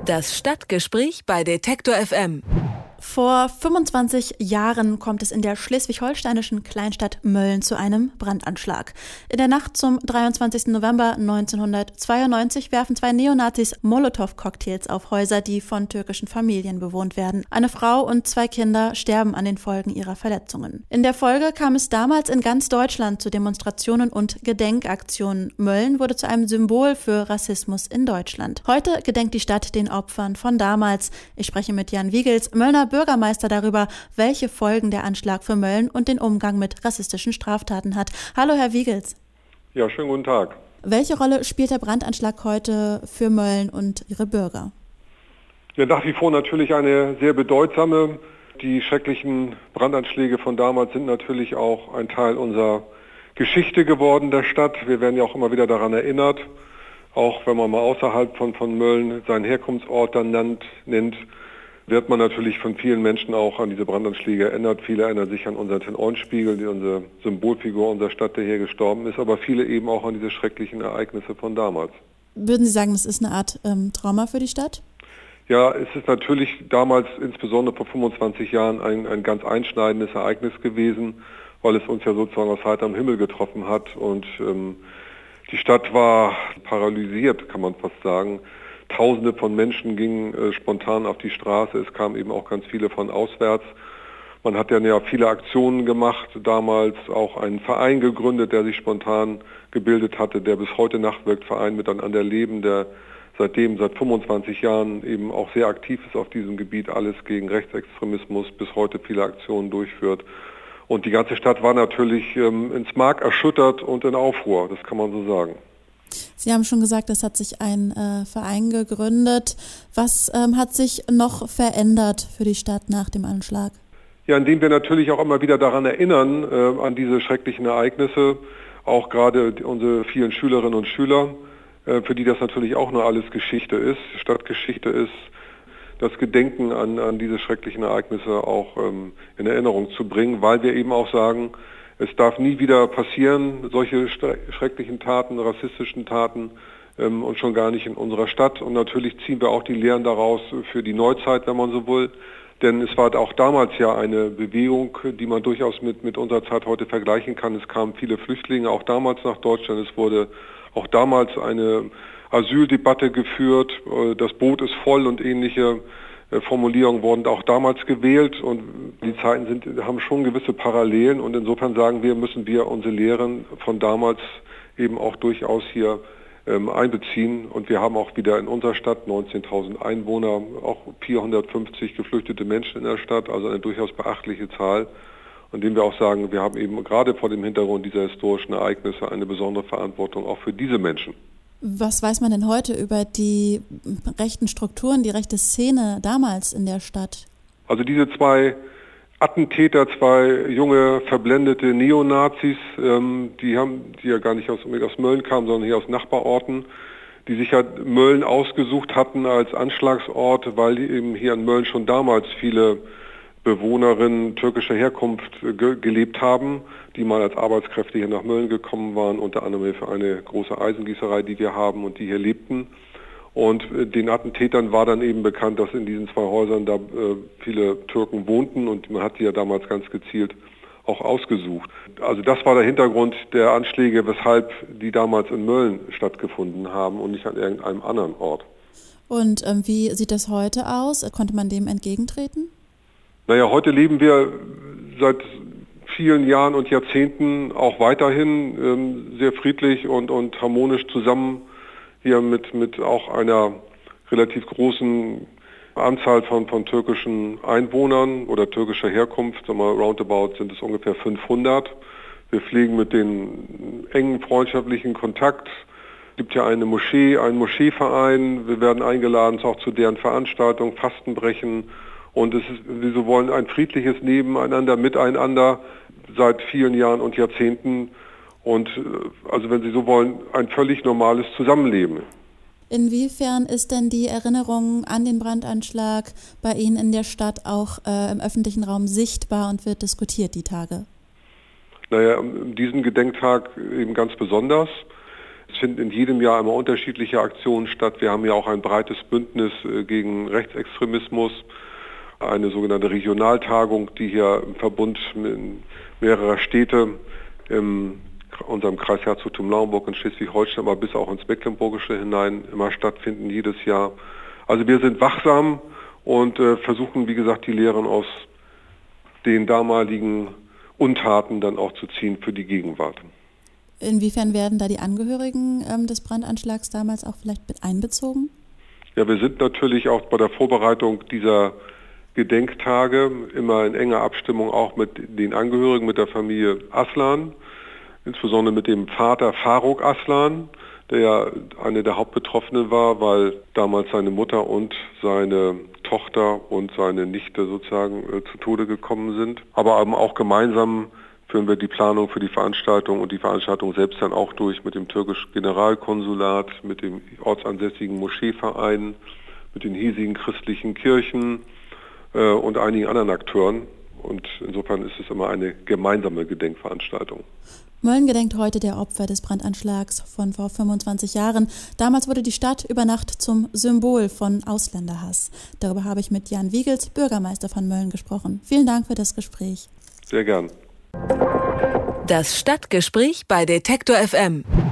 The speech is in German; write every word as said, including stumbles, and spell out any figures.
Das Stadtgespräch bei Detektor F M. Vor fünfundzwanzig Jahren kommt es in der schleswig-holsteinischen Kleinstadt Mölln zu einem Brandanschlag. In der Nacht zum dreiundzwanzigsten November neunzehnhundertzweiundneunzig werfen zwei Neonazis Molotow-Cocktails auf Häuser, die von türkischen Familien bewohnt werden. Eine Frau und zwei Kinder sterben an den Folgen ihrer Verletzungen. In der Folge kam es damals in ganz Deutschland zu Demonstrationen und Gedenkaktionen. Mölln wurde zu einem Symbol für Rassismus in Deutschland. Heute gedenkt die Stadt den Opfern von damals. Ich spreche mit Jan Wiegels, Möllner Bürgermeister, darüber, welche Folgen der Anschlag für Mölln und den Umgang mit rassistischen Straftaten hat. Hallo, Herr Wiegels. Ja, schönen guten Tag. Welche Rolle spielt der Brandanschlag heute für Mölln und Ihre Bürger? Ja, nach wie vor natürlich eine sehr bedeutsame. Die schrecklichen Brandanschläge von damals sind natürlich auch ein Teil unserer Geschichte geworden, der Stadt. Wir werden ja auch immer wieder daran erinnert, auch wenn man mal außerhalb von, von Mölln seinen Herkunftsort dann nennt, nennt wird man natürlich von vielen Menschen auch an diese Brandanschläge erinnert. Viele erinnern sich an unseren Ten-Eulenspiegel, die unsere Symbolfigur unserer Stadt, der hier gestorben ist, aber viele eben auch an diese schrecklichen Ereignisse von damals. Würden Sie sagen, das ist eine Art ähm, Trauma für die Stadt? Ja, es ist natürlich damals, insbesondere vor fünfundzwanzig Jahren, ein, ein ganz einschneidendes Ereignis gewesen, weil es uns ja sozusagen aus heiterem Himmel getroffen hat und ähm, die Stadt war paralysiert, kann man fast sagen. Tausende von Menschen gingen äh, spontan auf die Straße, es kamen eben auch ganz viele von auswärts. Man hat ja, ja viele Aktionen gemacht, damals auch einen Verein gegründet, der sich spontan gebildet hatte, der bis heute nachwirkt, Verein Miteinander leben, der seitdem, seit fünfundzwanzig Jahren eben auch sehr aktiv ist auf diesem Gebiet, alles gegen Rechtsextremismus, bis heute viele Aktionen durchführt. Und die ganze Stadt war natürlich ähm, ins Mark erschüttert und in Aufruhr, das kann man so sagen. Sie haben schon gesagt, es hat sich ein äh, Verein gegründet. Was ähm, hat sich noch verändert für die Stadt nach dem Anschlag? Ja, indem wir natürlich auch immer wieder daran erinnern, äh, an diese schrecklichen Ereignisse, auch gerade unsere vielen Schülerinnen und Schüler, äh, für die das natürlich auch nur alles Geschichte ist, Stadtgeschichte ist, das Gedenken an, an diese schrecklichen Ereignisse auch ähm, in Erinnerung zu bringen, weil wir eben auch sagen, es darf nie wieder passieren, solche schrecklichen Taten, rassistischen Taten ähm, und schon gar nicht in unserer Stadt. Und natürlich ziehen wir auch die Lehren daraus für die Neuzeit, wenn man so will. Denn es war auch damals ja eine Bewegung, die man durchaus mit, mit unserer Zeit heute vergleichen kann. Es kamen viele Flüchtlinge auch damals nach Deutschland. Es wurde auch damals eine Asyldebatte geführt. Das Boot ist voll und ähnliche Formulierungen wurden auch damals gewählt und die Zeiten sind, haben schon gewisse Parallelen und insofern sagen wir, müssen wir unsere Lehren von damals eben auch durchaus hier ähm, einbeziehen und wir haben auch wieder in unserer Stadt neunzehntausend Einwohner, auch vierhundertfünfzig geflüchtete Menschen in der Stadt, also eine durchaus beachtliche Zahl, und indem wir auch sagen, wir haben eben gerade vor dem Hintergrund dieser historischen Ereignisse eine besondere Verantwortung auch für diese Menschen. Was weiß man denn heute über die rechten Strukturen, die rechte Szene damals in der Stadt? Also diese zwei Attentäter, zwei junge, verblendete Neonazis, ähm, die haben, die ja gar nicht aus, aus Mölln kamen, sondern hier aus Nachbarorten, die sich ja Mölln ausgesucht hatten als Anschlagsort, weil eben hier in Mölln schon damals viele Bewohnerinnen türkischer Herkunft ge- gelebt haben, die mal als Arbeitskräfte hier nach Mölln gekommen waren, unter anderem für eine große Eisengießerei, die wir haben und die hier lebten. Und äh, den Attentätern war dann eben bekannt, dass in diesen zwei Häusern da äh, viele Türken wohnten und man hat die ja damals ganz gezielt auch ausgesucht. Also das war der Hintergrund der Anschläge, weshalb die damals in Mölln stattgefunden haben und nicht an irgendeinem anderen Ort. Und ähm, wie sieht das heute aus? Konnte man dem entgegentreten? Naja, heute leben wir seit vielen Jahren und Jahrzehnten auch weiterhin ähm, sehr friedlich und, und harmonisch zusammen hier mit, mit auch einer relativ großen Anzahl von, von türkischen Einwohnern oder türkischer Herkunft. Sagen wir, roundabout sind es ungefähr fünfhundert. Wir pflegen mit den engen freundschaftlichen Kontakt. Es gibt ja eine Moschee, einen Moscheeverein. Wir werden eingeladen auch zu deren Veranstaltung, Fastenbrechen. Und es ist, wir so wollen ein friedliches Nebeneinander, Miteinander seit vielen Jahren und Jahrzehnten. Und also wenn Sie so wollen, ein völlig normales Zusammenleben. Inwiefern ist denn die Erinnerung an den Brandanschlag bei Ihnen in der Stadt auch äh, im öffentlichen Raum sichtbar und wird diskutiert die Tage? Naja, diesen Gedenktag eben ganz besonders. Es finden in jedem Jahr immer unterschiedliche Aktionen statt. Wir haben ja auch ein breites Bündnis gegen Rechtsextremismus, eine sogenannte Regionaltagung, die hier im Verbund mehrerer Städte in unserem Kreis Herzogtum Lauenburg und Schleswig-Holstein, aber bis auch ins Mecklenburgische hinein immer stattfinden jedes Jahr. Also wir sind wachsam und äh, versuchen, wie gesagt, die Lehren aus den damaligen Untaten dann auch zu ziehen für die Gegenwart. Inwiefern werden da die Angehörigen ähm, des Brandanschlags damals auch vielleicht mit einbezogen? Ja, wir sind natürlich auch bei der Vorbereitung dieser Gedenktage immer in enger Abstimmung auch mit den Angehörigen, mit der Familie Aslan, insbesondere mit dem Vater Faruk Aslan, der ja eine der Hauptbetroffenen war, weil damals seine Mutter und seine Tochter und seine Nichte sozusagen äh, zu Tode gekommen sind. Aber eben auch gemeinsam führen wir die Planung für die Veranstaltung und die Veranstaltung selbst dann auch durch mit dem türkischen Generalkonsulat, mit dem ortsansässigen Moscheeverein, mit den hiesigen christlichen Kirchen äh, und einigen anderen Akteuren. Und insofern ist es immer eine gemeinsame Gedenkveranstaltung. Mölln gedenkt heute der Opfer des Brandanschlags von vor fünfundzwanzig Jahren. Damals wurde die Stadt über Nacht zum Symbol von Ausländerhass. Darüber habe ich mit Jan Wiegels, Bürgermeister von Mölln, gesprochen. Vielen Dank für das Gespräch. Sehr gern. Das Stadtgespräch bei Detektor F M.